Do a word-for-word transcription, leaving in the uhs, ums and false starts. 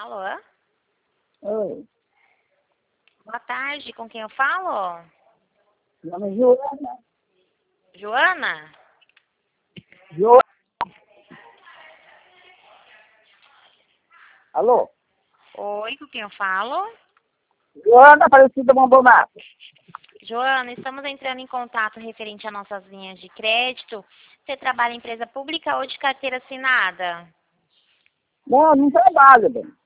Alô? Oi, Boa tarde, com quem eu falo? meu nome é Joana. Joana? Jo... Alô? Oi, com quem eu falo? Joana Aparecida Bombonato. Joana, estamos entrando em contato referente a nossas linhas de crédito. Você trabalha em empresa pública ou de carteira assinada? Não, não trabalho, bem.